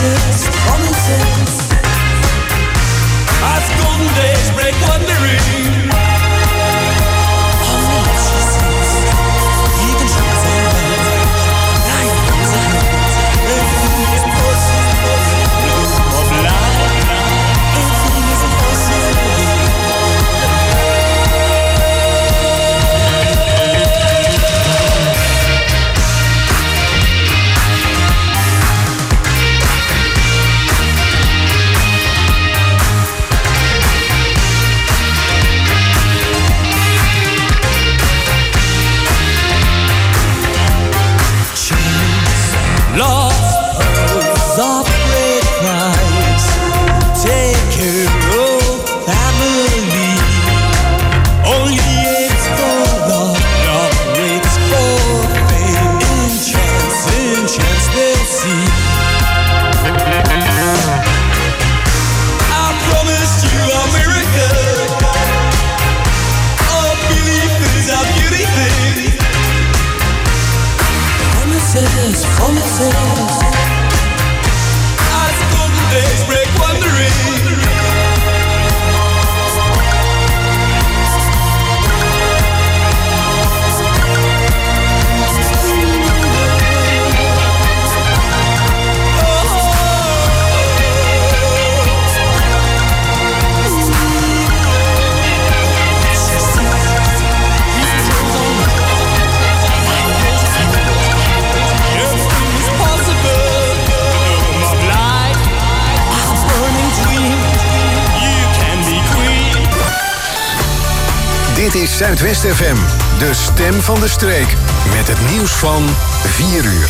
Promises, promises. As golden days break wondering. Dit is Zuidwest FM, de stem van de streek. Met het nieuws van 4 uur.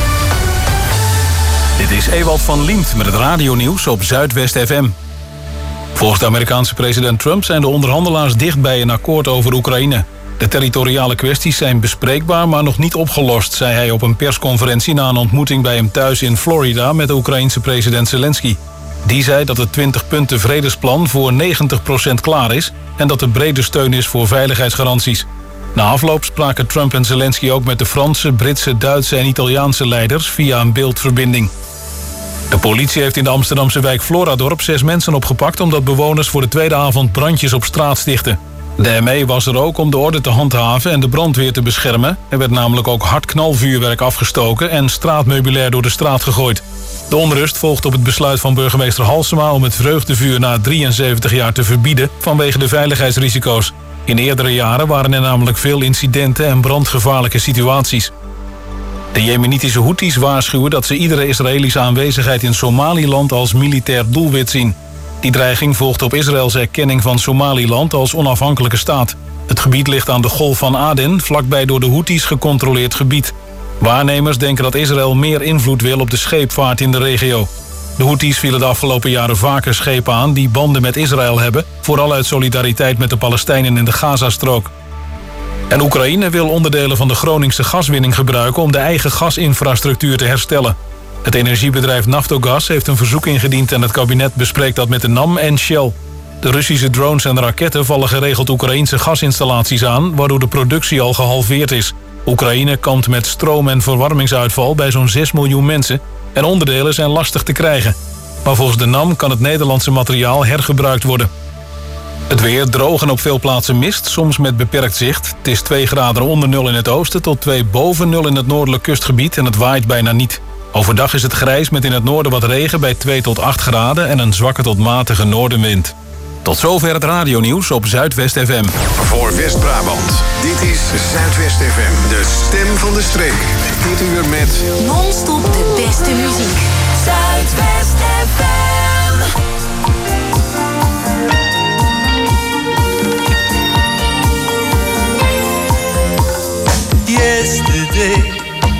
Dit is Ewald van Liemt met het radionieuws op Zuidwest FM. Volgens de Amerikaanse president Trump zijn de onderhandelaars dicht bij een akkoord over Oekraïne. De territoriale kwesties zijn bespreekbaar, maar nog niet opgelost, zei hij op een persconferentie na een ontmoeting bij hem thuis in Florida met de Oekraïense president Zelensky. Die zei dat het 20-punten vredesplan voor 90% klaar is en dat er brede steun is voor veiligheidsgaranties. Na afloop spraken Trump en Zelensky ook met de Franse, Britse, Duitse en Italiaanse leiders via een beeldverbinding. De politie heeft in de Amsterdamse wijk Floradorp 6 mensen opgepakt omdat bewoners voor de tweede avond brandjes op straat stichtten. De ME was er ook om de orde te handhaven en de brandweer te beschermen. Er werd namelijk ook hard knalvuurwerk afgestoken en straatmeubilair door de straat gegooid. De onrust volgt op het besluit van burgemeester Halsema om het vreugdevuur na 73 jaar te verbieden vanwege de veiligheidsrisico's. In eerdere jaren waren er namelijk veel incidenten en brandgevaarlijke situaties. De Jemenitische Houthis waarschuwen dat ze iedere Israëlische aanwezigheid in Somaliland als militair doelwit zien. Die dreiging volgt op Israëls erkenning van Somaliland als onafhankelijke staat. Het gebied ligt aan de Golf van Aden, vlakbij door de Houthis gecontroleerd gebied. Waarnemers denken dat Israël meer invloed wil op de scheepvaart in de regio. De Houthis vielen de afgelopen jaren vaker schepen aan die banden met Israël hebben, vooral uit solidariteit met de Palestijnen in de Gazastrook. En Oekraïne wil onderdelen van de Groningse gaswinning gebruiken om de eigen gasinfrastructuur te herstellen. Het energiebedrijf Naftogaz heeft een verzoek ingediend en het kabinet bespreekt dat met de NAM en Shell. De Russische drones en raketten vallen geregeld Oekraïnse gasinstallaties aan, waardoor de productie al gehalveerd is. Oekraïne kampt met stroom- en verwarmingsuitval bij zo'n 6 miljoen mensen en onderdelen zijn lastig te krijgen. Maar volgens de NAM kan het Nederlandse materiaal hergebruikt worden. Het weer droog en op veel plaatsen mist, soms met beperkt zicht. Het is 2 graden onder 0 in het oosten tot 2 boven 0 in het noordelijk kustgebied en het waait bijna niet. Overdag is het grijs met in het noorden wat regen bij 2 tot 8 graden en een zwakke tot matige noordenwind. Tot zover het radionieuws op Zuidwest FM. Voor West-Brabant, dit is Zuidwest FM, de stem van de streek. Dit uur met non-stop de beste muziek. Zuidwest FM. Yesterday,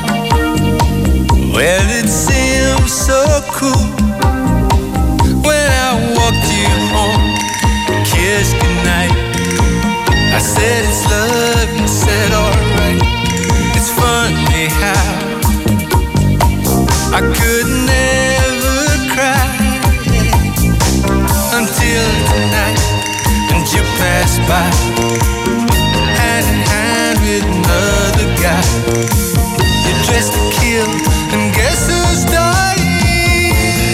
well, it seems so cool when I walked you home, kissed goodnight. I said it's love, you said alright. It's funny how I could never cry until tonight, and you passed by, hand in hand with another guy. You dressed to kill, and guess who's dying?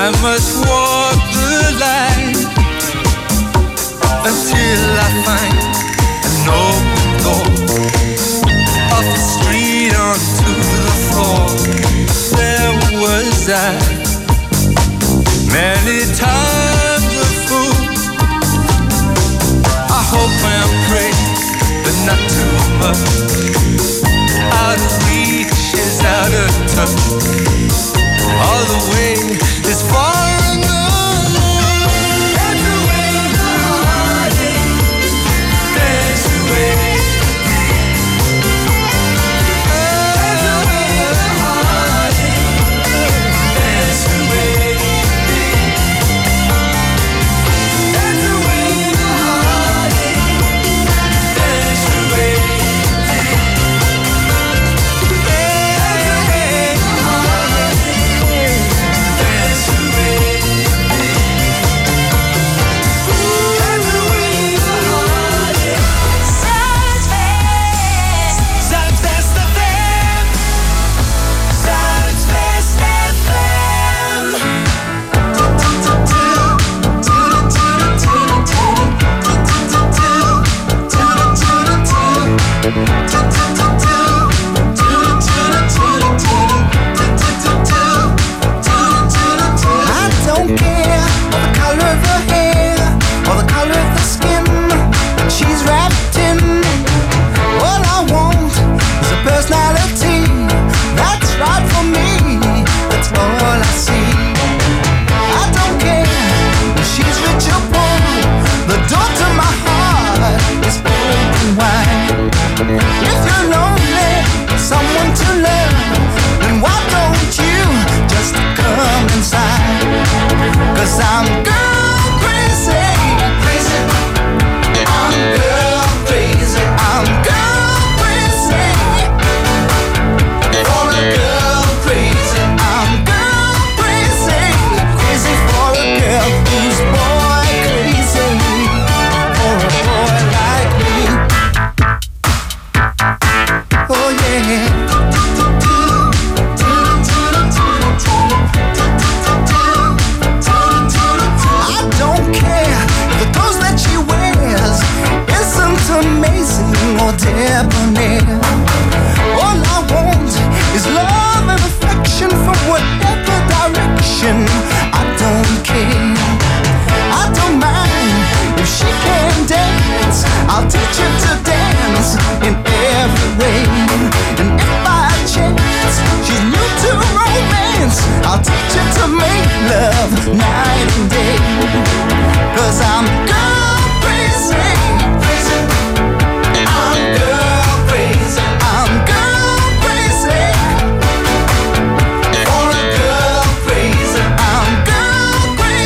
I must walk the line until I find an open door, off the street onto the floor. There was I, many times a fool. I hope and pray, but not too much. Out of reach is out of touch. All the way is far enough. Dance away the heartache. Dance away. Dance away the heartache. Dance away. Dance away the heartache. Dance away.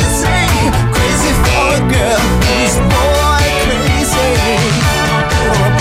For a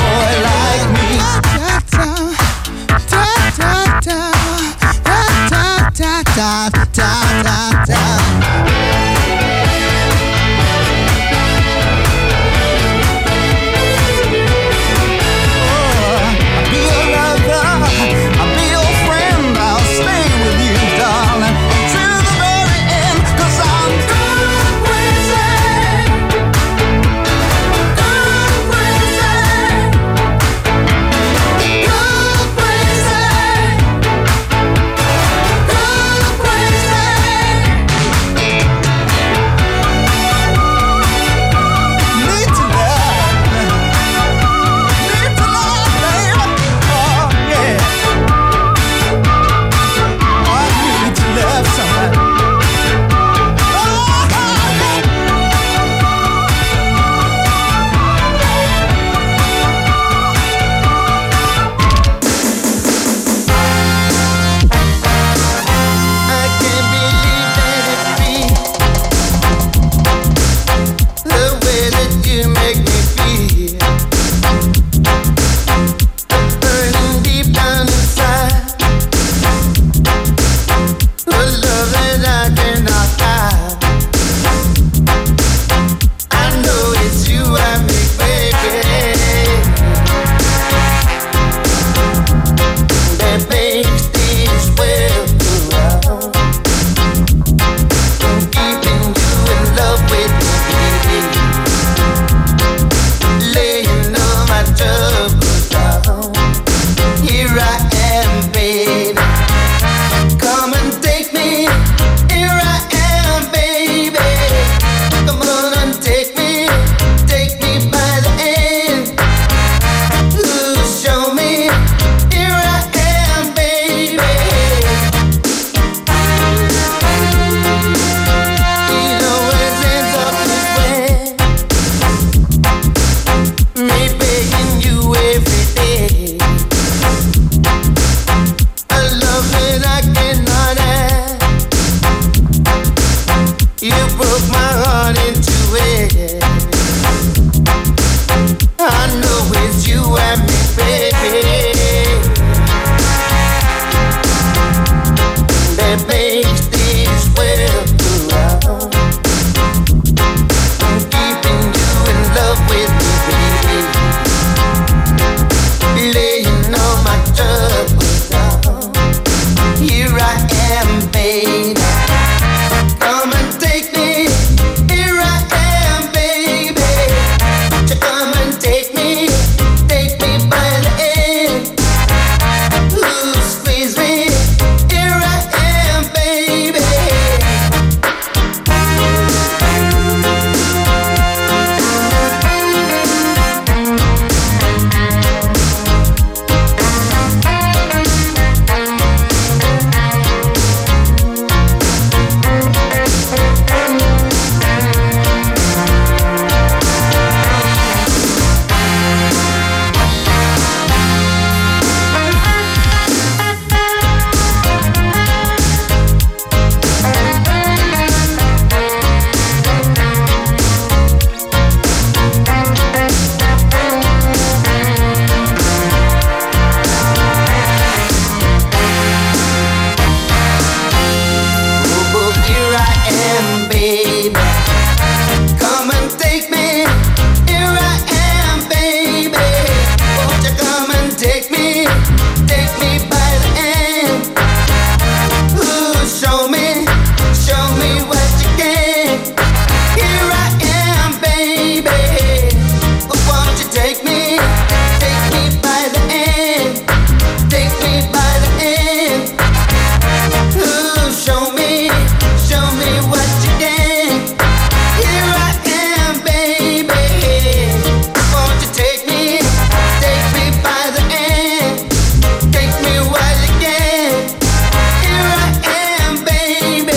take me by the hand. Ooh, show me what you can. Here I am, baby. Won't you take me by the hand? Take me by the hand. Ooh, show me what you can. Here I am, baby. Won't you take me by the hand? Take me while you can. Here I am, baby.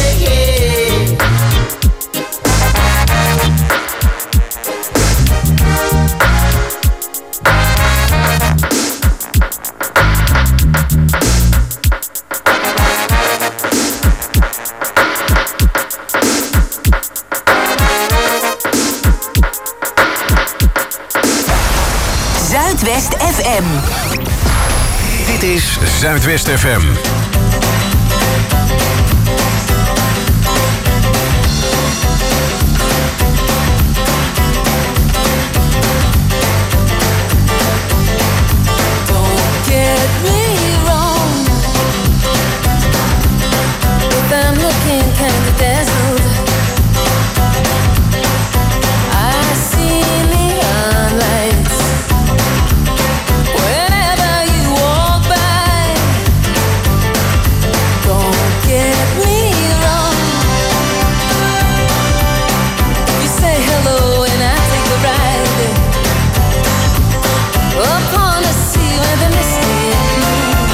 Zuidwest FM. Dit is Zuidwest FM. Don't get me wrong. If I'm looking kind of dazzled, I see neon lights whenever you walk by. Don't get me wrong. You say hello and I take a ride upon a sea where the misty moon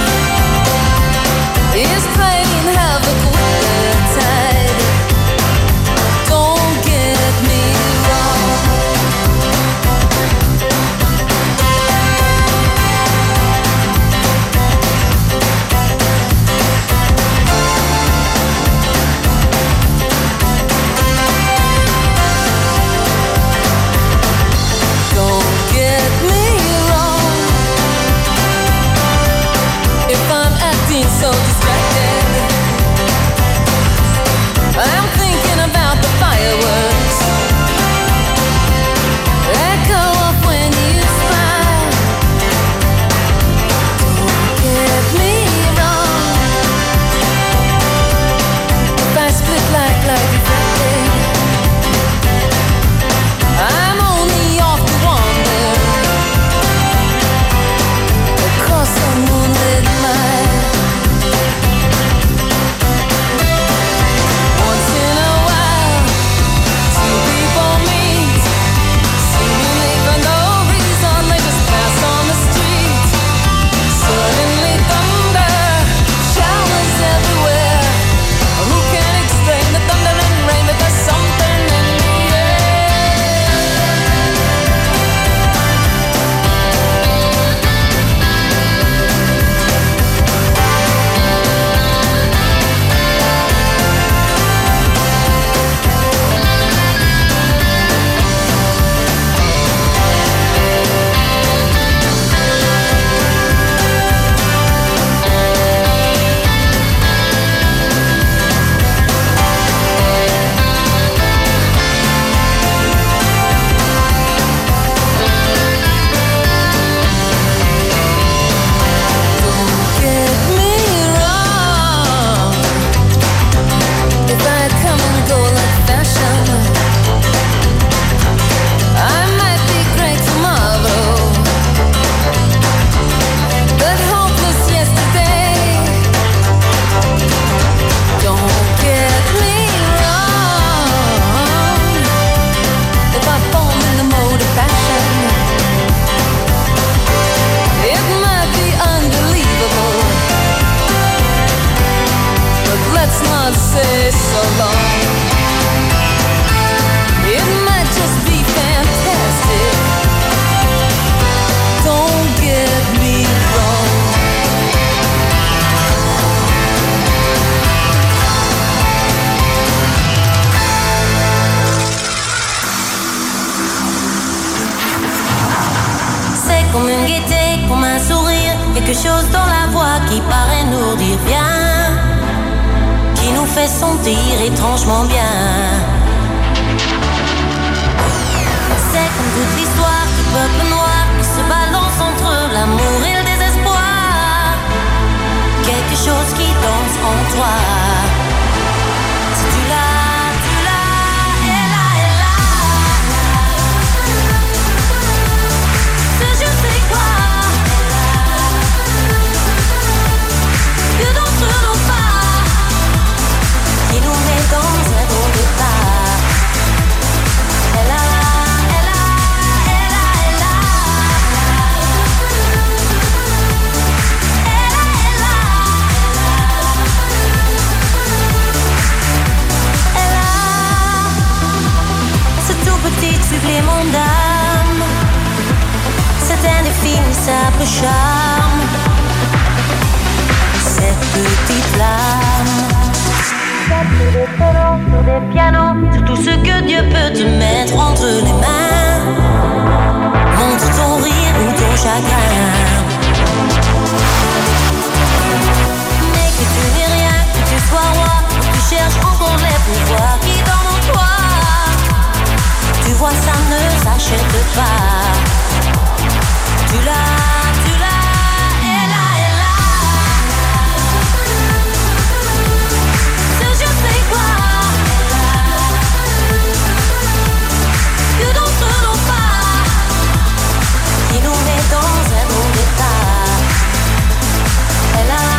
is playing havoc with the tide. Don't get me wrong. Don't get me wrong. If I'm acting so distracted, I'm thinking about the fireworks that go off when you smile. Don't get me wrong. If I split like reflected, I'm only off to wander across a moonlit mile. Once in a while, two people meet, seemingly for no reason. They just pass on the street. Suddenly thunder showers everywhere. Who can explain the thunder and rain? But there's something in the air. Don't get me wrong. If I come and go like fashion, I might be great tomorrow, but hopeless yesterday. Don't get me wrong. If I fall in the mode of fashion, it might be unbelievable, but let's not say so long. It might just be fantastic. Don't get me wrong. C'est comme une gaieté, comme un sourire, quelque chose dans la voix qui paraît nous dire bien, qui nous fait sentir étrangement bien. C'est comme toute l'histoire du peuple noir qui se balance entre l'amour et le désespoir. toi. Si tu l'as, elle a. Ce je sais quoi, que d'entre nos pas qui nous met dans un drôle d'état. Elle a. Petit supplément d'âme, c'est indéfinissable charme, cette petite flamme. Sur des violons, sur des pianos, sur tout ce que Dieu peut te mettre entre les mains. Montre ton rire ou ton chagrin, mais que tu n'es rien, que tu sois roi, que tu cherches encore les pouvoirs qui dorment en toi. Tu vois, ça ne s'achète pas. Tu l'as, elle a. Ce je sais quoi, que d'entre nos pas qui nous met dans un drôle d'état. Elle a.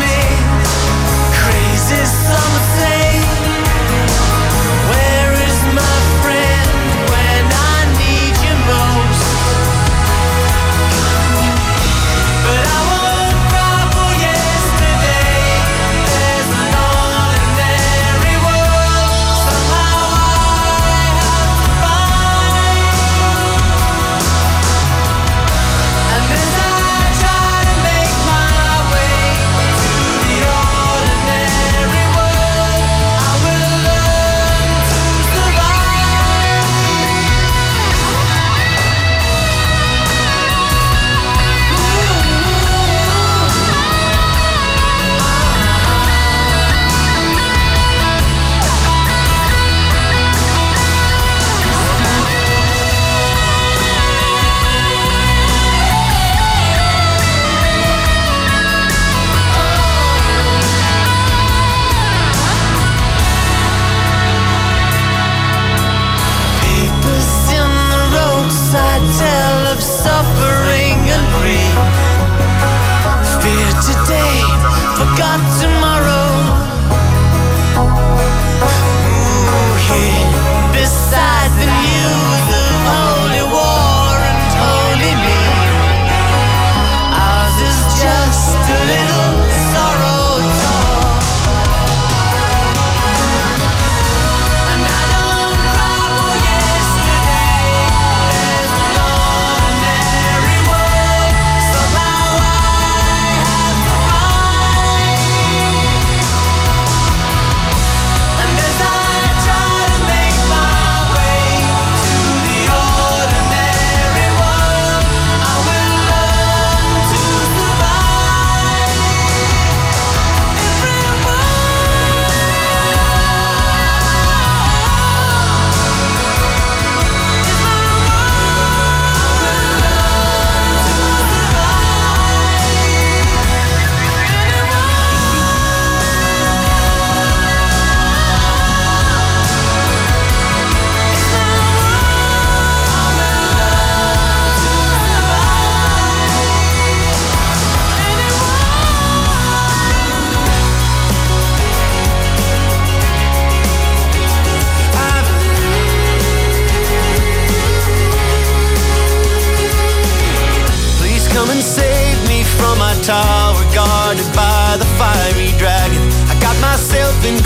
Where is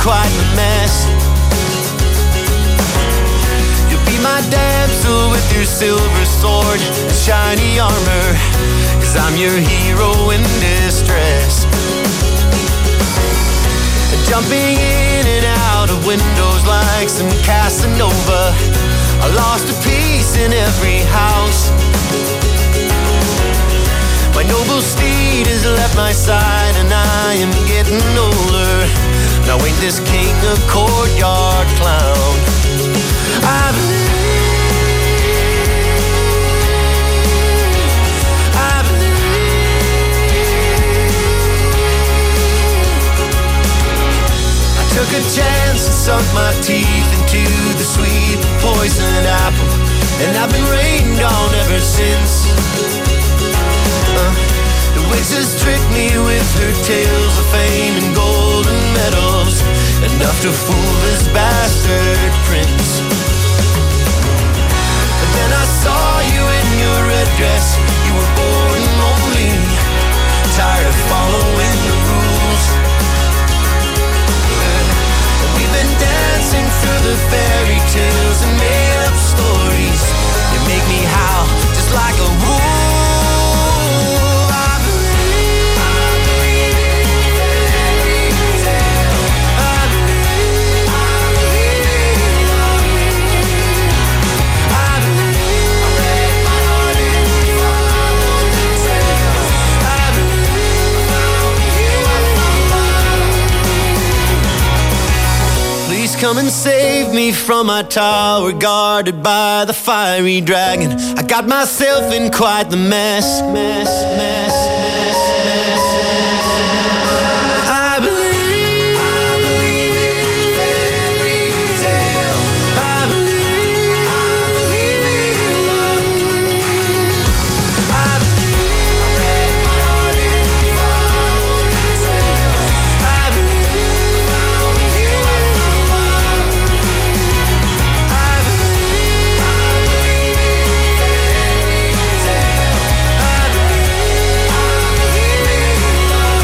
quite the mess. You'll be my damsel with your silver sword and shiny armor, 'cause I'm your hero in distress. Jumping in and out of windows like some Casanova, I lost a piece in every house. My noble steed has left my side and I am getting older. Now ain't this king a courtyard clown? I took a chance and sunk my teeth into the sweet poisoned apple, and I've been rained on ever since. The witch has tricked me with her tales of fame and golden medals, enough to fool this bastard prince. And then I saw you in your red dress, you were born lonely, tired of following the rules. We've been dancing through the fairy tales and made up stories. You make me howl just like a wolf. I believe in fairy tales. I believe I read my heart in the tales. I believe found you, I found love. Please come and save me from my tower guarded by the fiery dragon. I got myself in quite the mess. I believe in fairy tales. I believe in love. I believe I read my heart in the tales. I believe found you, I found love. I believe in fairy tales. I believe in love.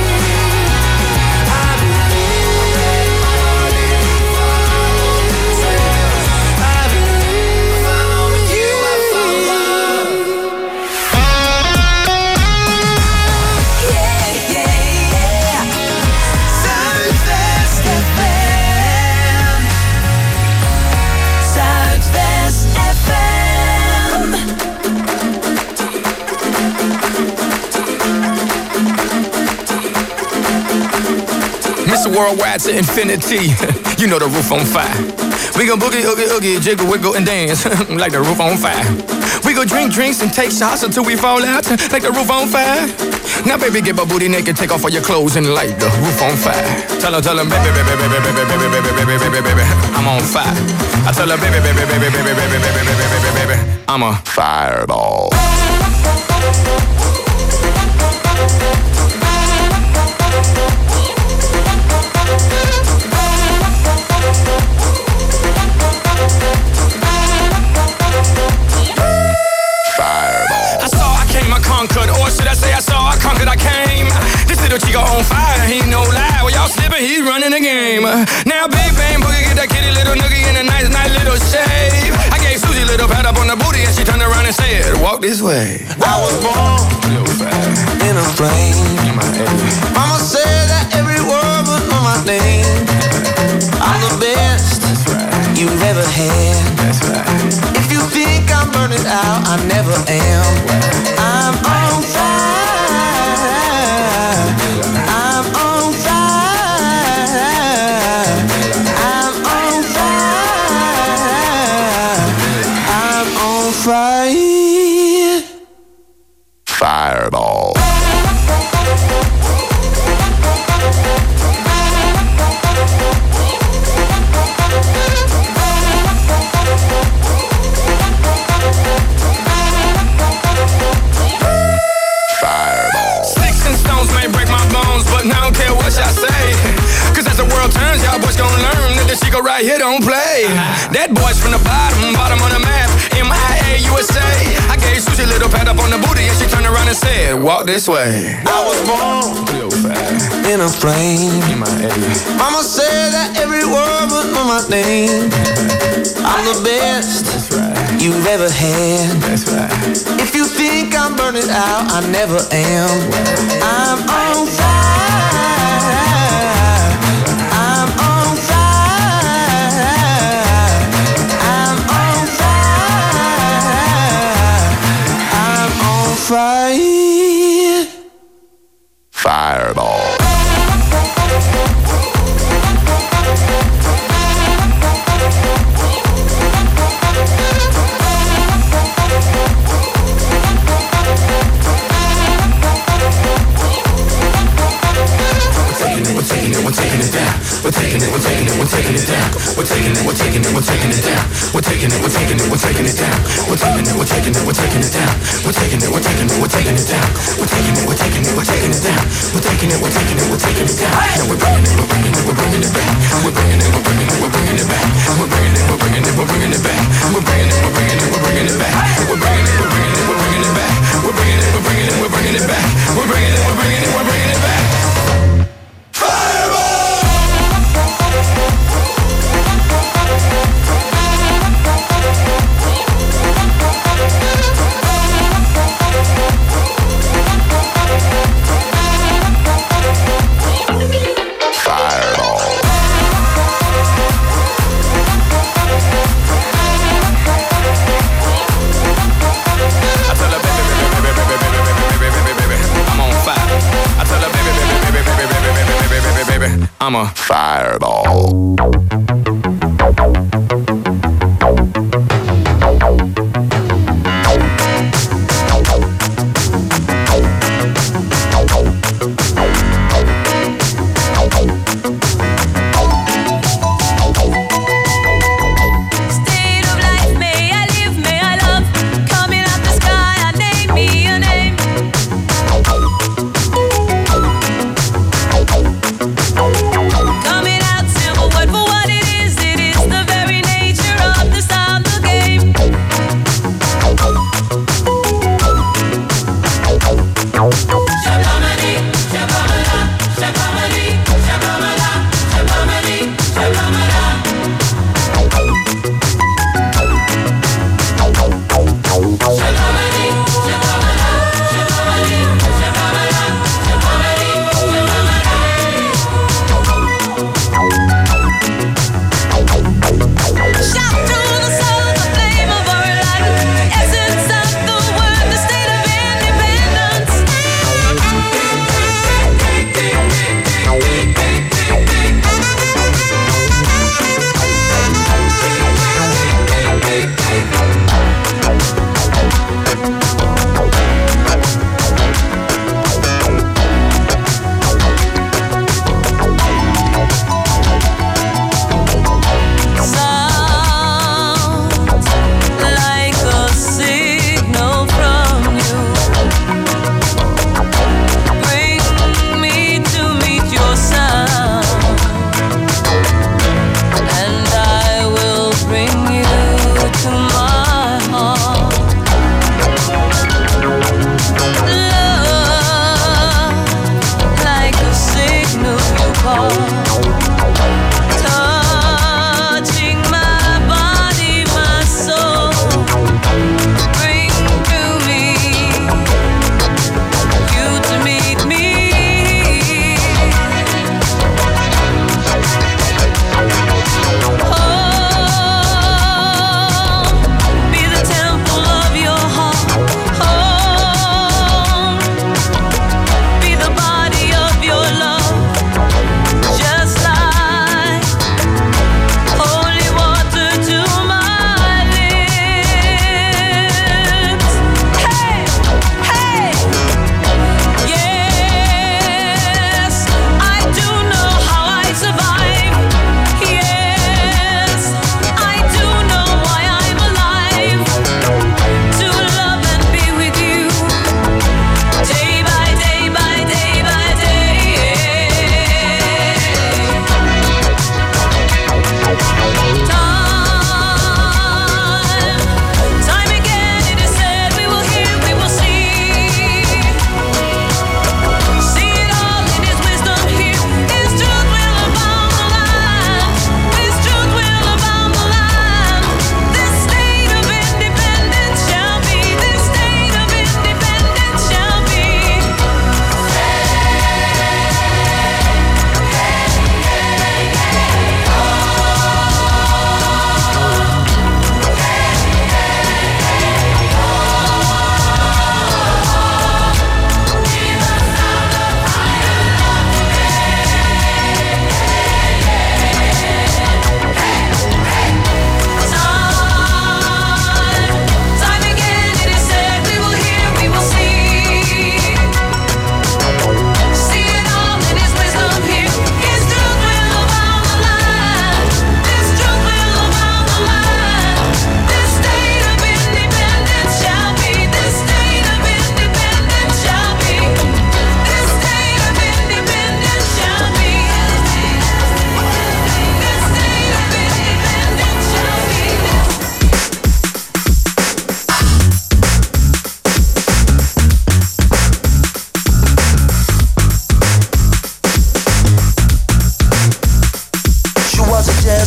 I believe I read my heart in the tales. I believe found you, I found love. Zuidwest FM. Zuidwest FM. Mr. Worldwide to infinity. You know the roof on fire. We gon' boogie, oogie, oogie, jiggle, wiggle, and dance like the roof on fire. We go drink drinks and take shots until we fall out like the roof on fire. Now, baby, get my booty naked, take off all your clothes and light the roof on fire. Tell her, baby, baby, baby, baby, baby, baby, baby, baby, baby, baby, I'm on fire. I tell her, baby, baby, baby, baby, baby, baby, baby, baby, baby, I'm a fireball. I saw, I came, I conquered, or should I say I saw, I conquered, I came. This little chico on fire, he no lie. Well, y'all slipping, he's running the game. Now, big bang boogie, get that kitty little noogie in a nice little shave. I gave Susie a little pat up on the booty, and she turned around and said, walk this way. I was born in a flame. Mama said that every word would know my name. I'm the best you've ever had. If you think I'm burning out, I never am. I'm on fire. I'm on fire. I'm on fire. I'm on fire. Fireball. Sticks and stones may break my bones, but I don't care what y'all say. 'Cause as the world turns, y'all boys gon' learn that the secret right here don't play. That boy's from the bottom of the map. MIA here, USA. I gave Susie a little pat up on the booty and she turned around and said, walk this way. I was born in a flame. Mama said that every word would know my name. I'm the best you've ever had. That's right. If you think I'm burning out, I never am. I'm on fire. I'm on fire. I'm on fire. I'm on fire. Fireball. We're taking it down. We're taking it down. We're taking it down. We're taking it down. We're taking it down. We're taking it down. We're taking it down. We're taking it down. We're taking it down. We're taking it down. We're taking it down. Now we're bringing it back. We're bringing it back. We're bringing it back. We're bringing it back. We're bringing it back. We're bringing it back. We're bringing it back. We're bringing it back. We're bringing it back. We're bringing it back. I'm a fireball. Coming out simple, word for what it is the very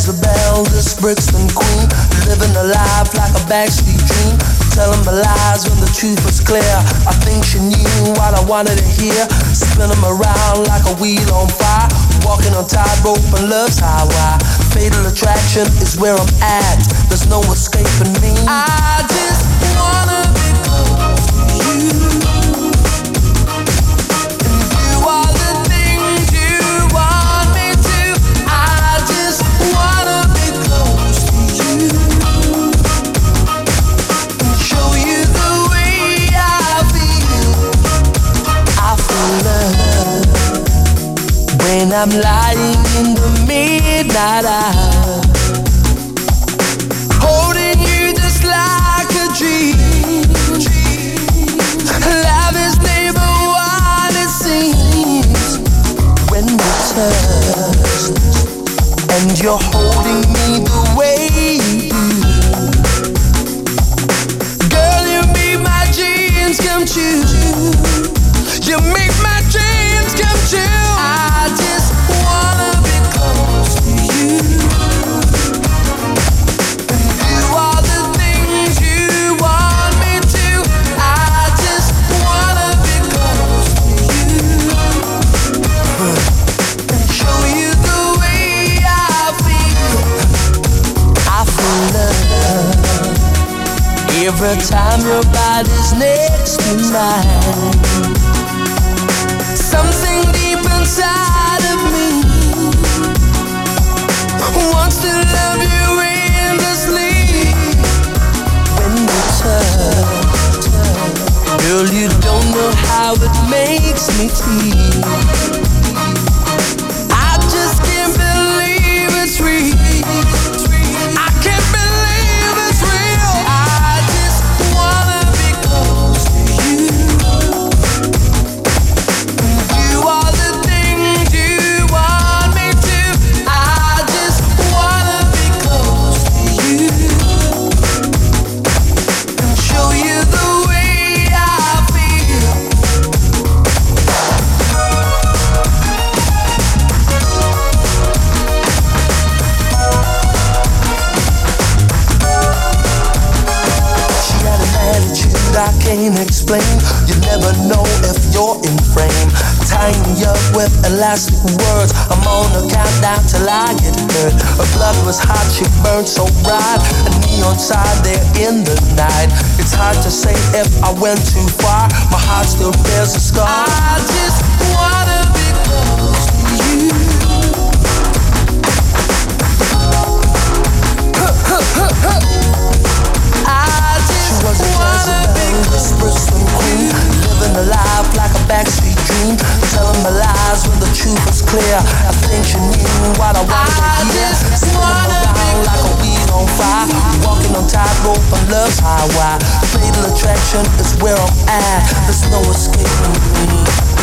Jezebel, this Brixton queen, living a life like a backstreet dream, telling my lies when the truth was clear. I think she knew what I wanted to hear, spin them around like a wheel on fire, walking on tightrope and love's highway. Fatal attraction is where I'm at, there's no escaping me. I just wanna be close to you, and do all the things you want me to. I just wanna be close to you, and show you the way I feel. I feel love when I'm lying in the midnight hour, holding you just like a dream. Love is never what it seems when we touch, and you're holding me the way you do. Girl, you make my dreams come true. You make my dreams come true. I just wanna be close to you, and do all the things you want me to. I just wanna be close to you, and show you the way I feel. I feel love every time your body's next to mine. Something deep inside of me wants to love you endlessly. When we touch, girl, you don't know how it makes me feel. I just can't believe it's real. I can't believe it's real. I just wanna be close to you, do all the things you want me to. I just wanna be close to you, and show you the way I feel. She had an attitude I can't explain. You never know if you're in frame. Tying me up with elastic words, I'm on a countdown till I get hurt. Her blood was hot, she burned so bright, a neon sign there in the night. It's hard to say if I went too far, my heart still bears a scar. I just wanna be close to you. I just wanna be close to you, living a life like a backstreet dream, telling my lies when the truth was clear. I think she knew what I wanted to hear, spinning around like a wheel on fire, walking on tightrope on love's highway. Fatal attraction is where I'm at, there's no escaping me.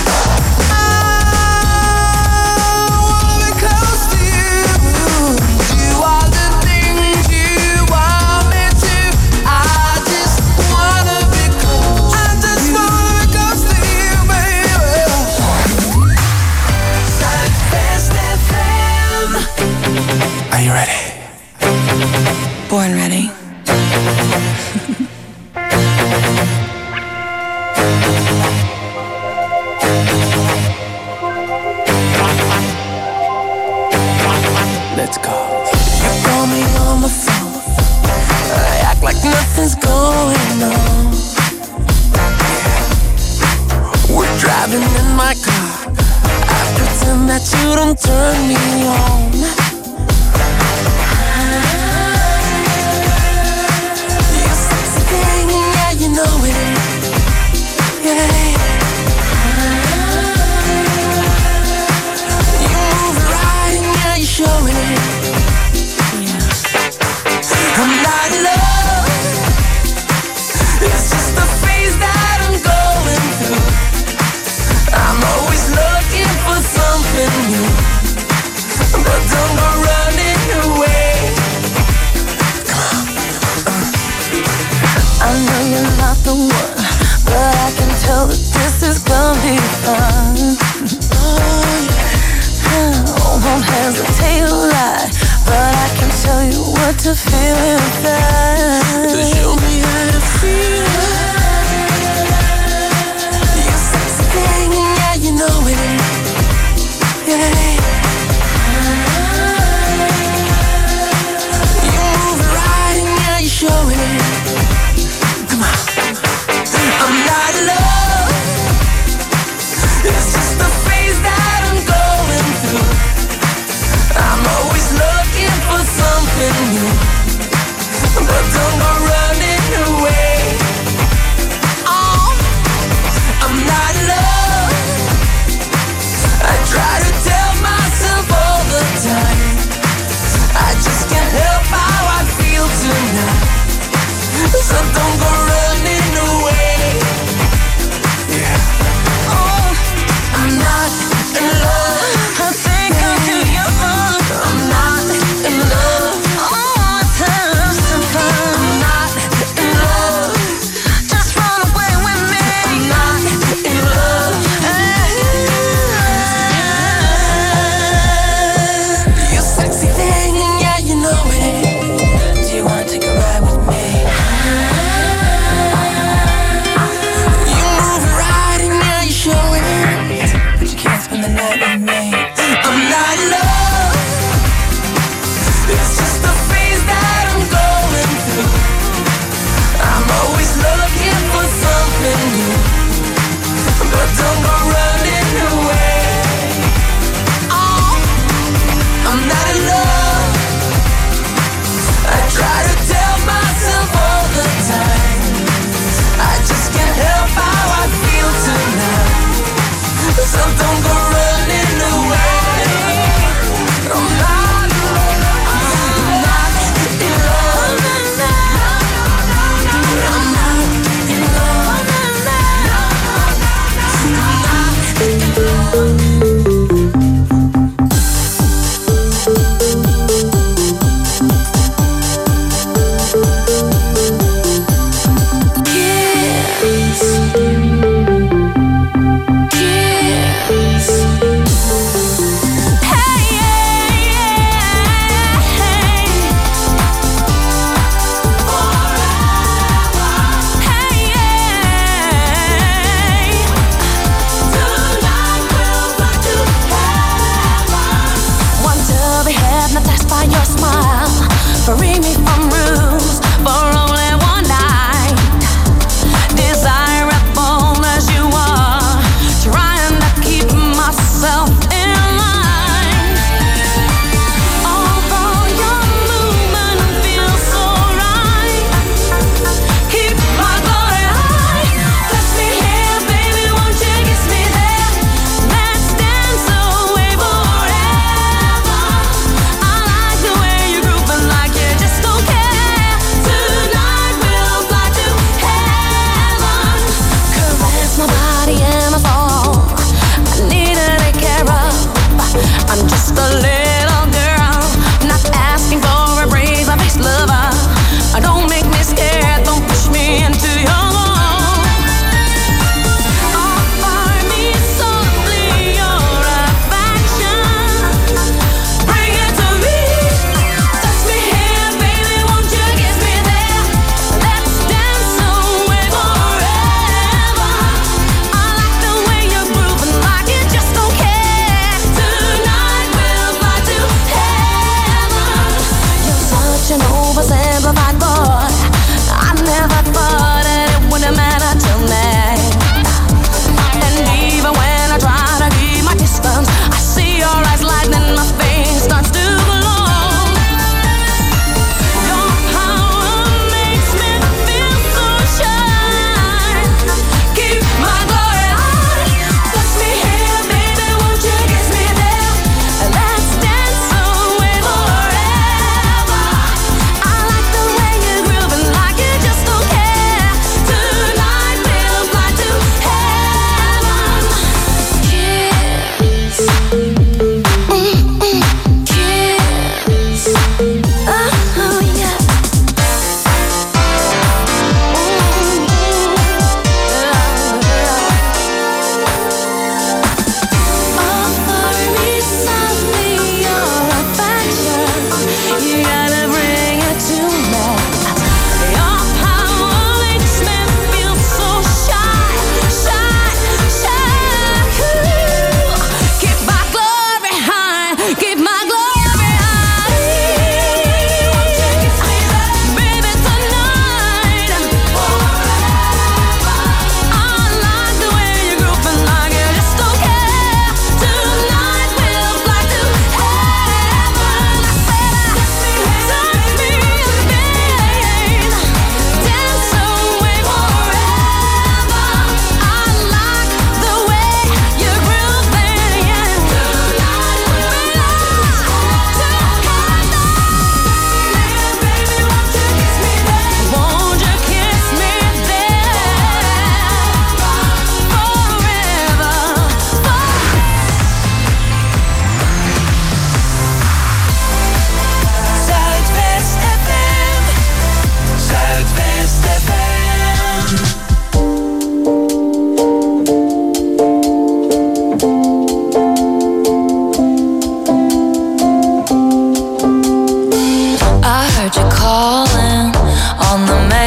Are you ready? Born ready. Let's go. You call me on the phone, I act like nothing's going on. We're driving in my car, I pretend that you don't turn me on. You sexy thing, yeah, you know it. Yeah. You move it right, yeah, you show it. I'm not in love, it's just the phase that I'm going through. I'm always looking for something new, but don't go running away. I know you're not the one, but I can tell that this is gonna be fun. Oh, won't hesitate to lie, but I can't tell you what to feel inside. So show me how to feel. You sexy thing, yeah, you know it. Yeah. You move it right and yeah, you show it. Come on. I'm not in love. It's just the phase that I'm going through. I'm always looking for something new, but don't go running away. Oh, I'm not in love. I try to tell myself all the time. I just can't help how I feel tonight. So don't go running away. Yeah. Oh, I'm not in love. I think I'm too young. I'm not in love. Oh, it's have some fun. I'm not in love. Just run away with me. I'm not in love. You sexy thing, yeah, you know it. Do you want to take a ride with me? You move it right and yeah, you show it. But you can't spend the night with me. I'm not in love. It's just the phase that I'm going through. I'm always looking for something new, but don't go running away. Oh, I'm not in love. I try to tell myself all the time. I just can't help how I feel tonight. So don't go running away. I'm not in love. I'm not in love. I'm not in love. Kiss. Kiss. Hey, yeah, yeah, hey. Forever. Hey, yeah. Tonight we'll fly to heaven. Want to be hypnotized by your smile. Free me from rules for only one night. Desirable as you are, trying to keep myself in line. Although your movement feels so right, keep my body high. Touch me here, baby, won't you kiss me there? Let's dance away forever. I like the way you're grooving like you just don't care. Tonight we'll fly to heaven. Caress my body and my soul. I need to take care of. I'm just a little girl, not asking for a brave face lover. Don't make me scared, don't push me into your wall. Offer me softly your affection. Bring it to me. Touch me here, baby, won't you kiss me there? Let's dance away forever. I like the way you're grooving like you just don't care. Tonight we'll fly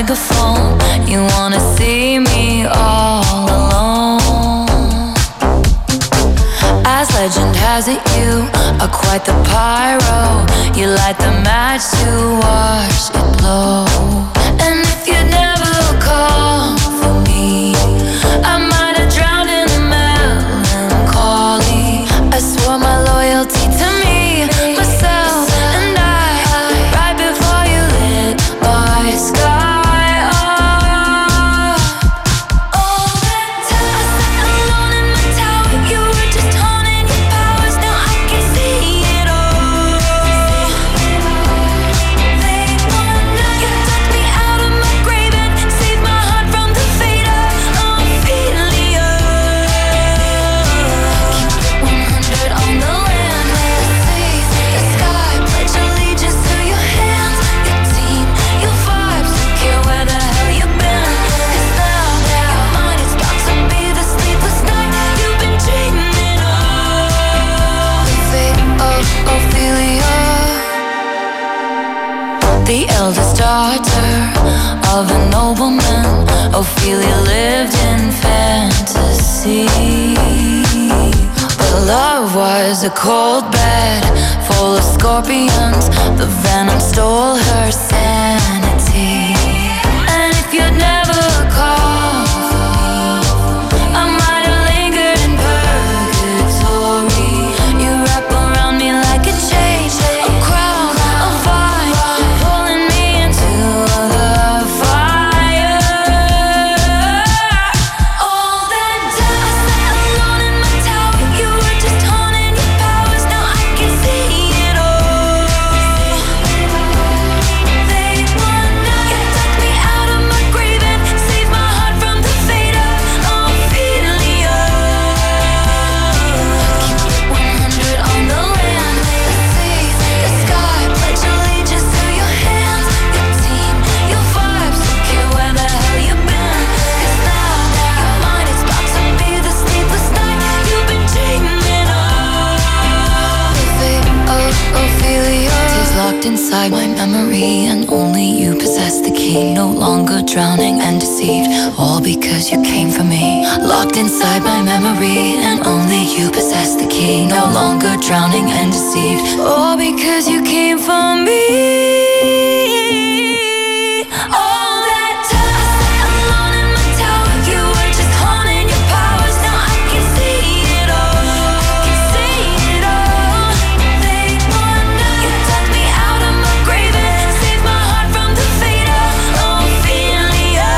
microphone. You wanna see me all alone. As legend has it, you are quite the pyro. You light the match to watch it blow. And if you never call for me, I might have drowned in melancholy. I swore my loyalty to me, myself, and I. Right before you lit my sky up. All that time I sat alone in my tower. You were just honing your powers. Now I can see it all. Late one night, you took me out of my grave and saved my heart from the fate of Ophelia. Keep it 100 on the land, let us see the sky. Pledge allegiance to your hands, your team, your vibes. Don't care where the hell you've been. 'Cause now your mind is about to be the sleepless night you've been dreaming of. The fate of Ophelia, the eldest daughter of a nobleman. Ophelia lived in fantasy, but love was a cold bed full of scorpions. The venom stole her sanity. And if you'd never called for me, I might have lingered in purgatory. You wrap around me like a chain, a crown, a vine, pulling me into the fire. All that time I sat alone in my tower. You were just honing your powers. Now I can see it all. Late one night, you took me out of my grave and saved my heart from the fate of Ophelia. Keep it 100 on the land, let us see the sky. Pledge allegiance to your hands, your team, your vibes. Don't care where the hell you've been. 'Cause now your mind is about to be the sleepless night you've been dreaming of. The fate of Ophelia is locked inside my memory, and only you possess the key. No longer drowning and deceived, all because you came for me. Locked inside my memory, and only you possess the key. No longer drowning and deceived, all because you came for me. All that time I sat alone in my tower. You were just honing your powers. Now I can see it all. Can see it all. Late one night, you took me out of my grave and saved my heart from the fate of Ophelia.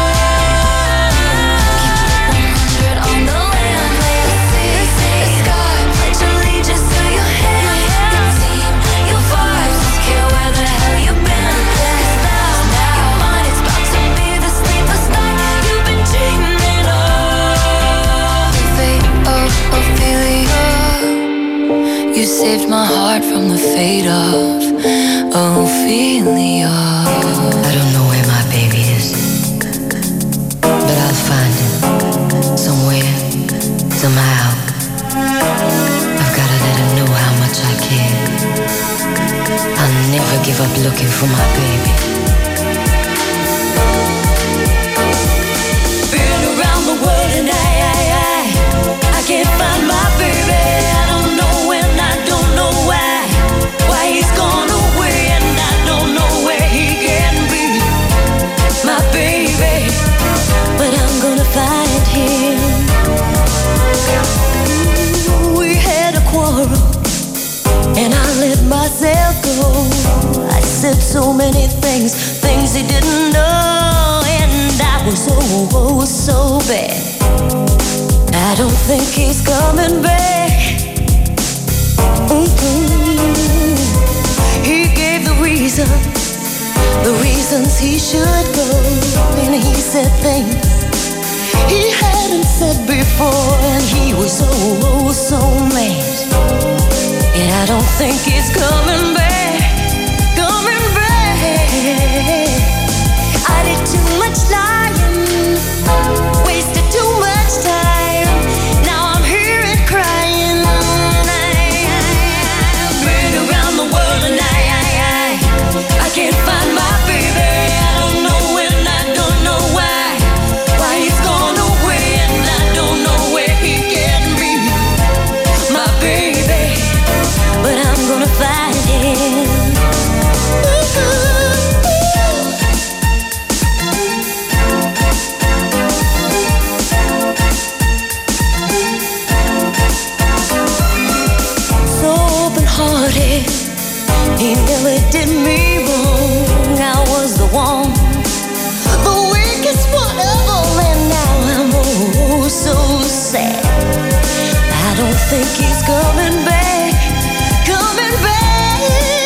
Keep it 100 on the land, let us see the sky. Pledge allegiance to your hands, your team, your vibes. Don't care where the hell you've been. 'Cause now your mind is about to be the sleepless night you've been dreaming of. The fate of Ophelia, you saved my heart from the fate of Ophelia. I don't know where my baby is, but I'll find him somewhere, somehow. I've gotta let him know how much I care. I'll never give up looking for my baby. Been around the world and I can't find my baby. I don't know when, I don't know why he's gone away, and I don't know where he can be, my baby. But I'm gonna find him. We had a quarrel, and I let myself go. I said so many things he didn't know, and I was so bad. I don't think he's coming back. He gave the reasons he should go, and he said things he hadn't said before, and he was so mad. And I don't think he's coming back. I did too much lying, wasted too much time. Now I'm here and crying. I've been around the world and I can't find my baby. I don't know when, He never did me wrong. I was the one, the weakest one of all, and now I'm oh so sad. I don't think he's coming back, coming back.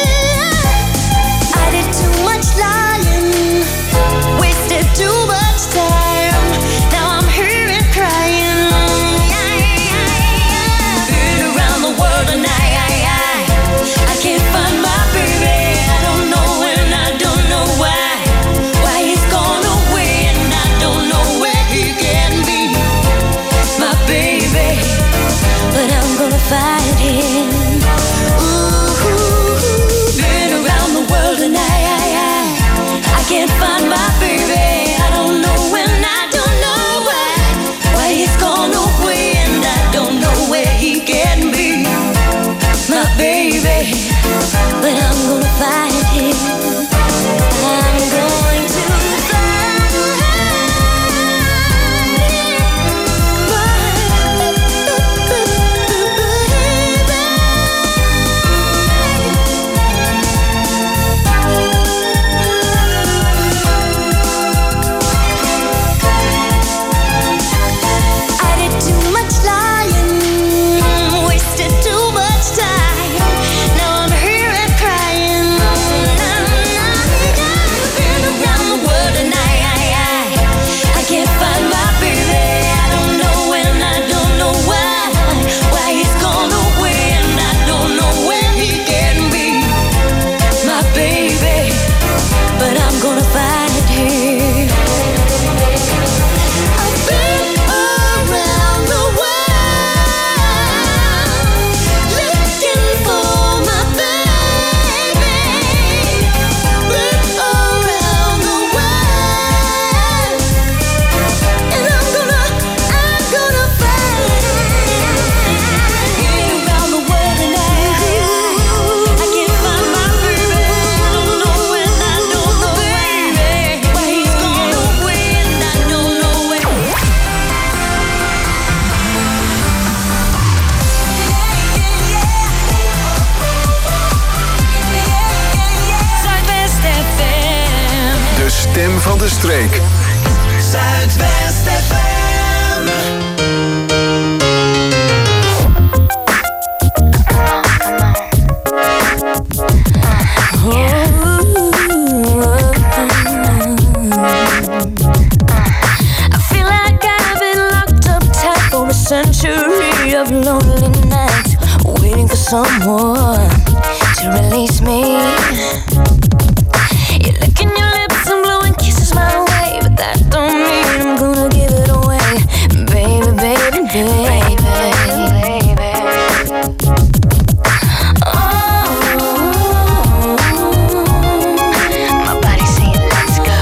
I did too much lying, wasted too much time. Now I'm here and crying. Been around the world and I can't find my baby. I don't know and I don't know why he's gone away, and I don't know where he can be, my baby. But I'm gonna find him. Ooh, been around the world and I can't find my baby. I don't know and I don't know why he's gone away, and I don't know where he can be, my baby. But I'm gonna find him. I'm going to find I did too much lying, wasted too much time. Now I'm here and crying. Been around the world and I can't find my baby. I don't know and I don't know why he's gone away, and I don't know where he can be, my baby. But I'm gonna find him. I've been around the world looking for my baby. Been around the world, and I'm gonna find him. Been around the world and I can't find my baby. I don't know and I don't know why he's gone away, and I don't know where. Zuidwest FM. De stem van de streek. Zuidwest FM. I feel like I've been locked up tight for a century of lonely nights, waiting for someone to release me. You're licking your lips and blowing kisses my way, but that don't mean I'm gonna give it away, baby, baby, baby. My body's saying let's go,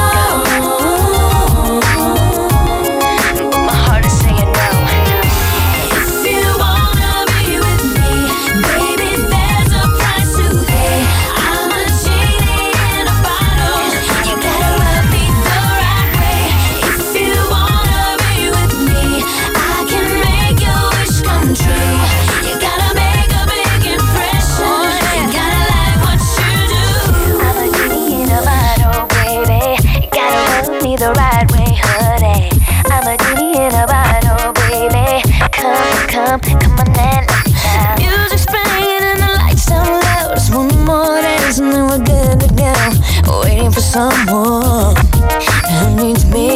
but my heart is saying no. If you wanna be with me, baby, there's a price to pay. I'm a genie in a bottle. You gotta love me the right way. If you wanna be with me, I can make your wish come true. You gotta make a big impression. You gotta like what you do. I'm a genie in a bottle, baby. You gotta love me the right way, honey. I'm a genie in a bottle, baby. Come on and let me down. Music's playing and the lights down low. Just one more dance and then we're good to go. Waiting for someone who needs me.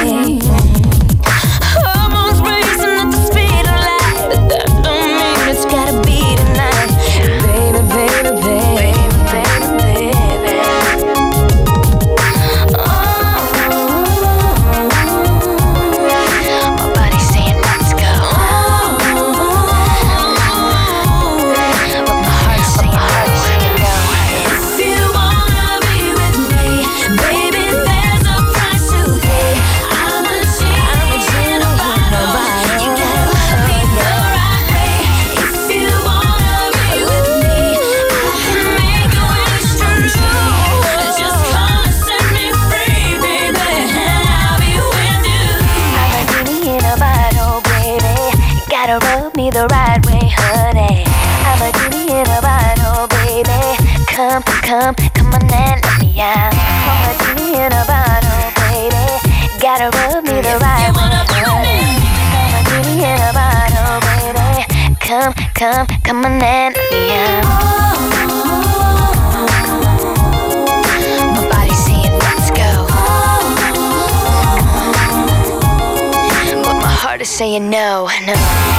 Hormones racing at the speed of light, but that don't mean it's gotta be tonight, baby, baby, baby, baby, baby. My body's saying let's go, but my heart's saying no. If you wanna be with me, baby, there's a price to pay. I'm a genie in a bottle. You gotta love me the right way. If you wanna be with me, I can make a wish come true. Just come and set me free, baby, and I'll be with you. I'm a genie in a bottle, baby. You gotta rub me the right way, honey. I'm a genie in a bottle, baby. Come on and let me out. I'm a genie in a bottle, baby. Gotta rub me the right way. I'm a genie in a bottle, baby. Come on and let me out. My body's saying let's go, but my heart is saying no.